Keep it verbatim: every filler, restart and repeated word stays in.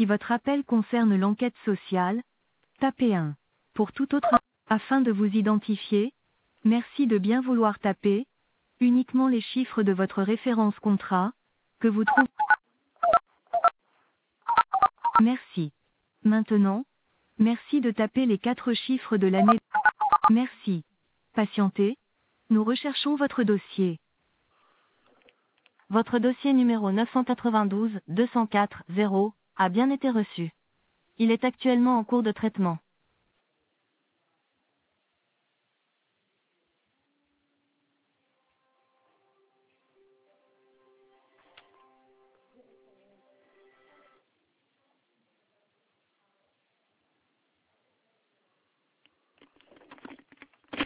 Si votre appel concerne l'enquête sociale, tapez un. Pour tout autre, afin de vous identifier, merci de bien vouloir taper uniquement les chiffres de votre référence contrat, que vous trouvez. Merci. Maintenant, merci de taper les quatre chiffres de l'année. Merci. Patientez. Nous recherchons votre dossier. Votre dossier numéro neuf cent quatre-vingt-douze deux cent quatre zéro a bien été reçu. Il est actuellement en cours de traitement.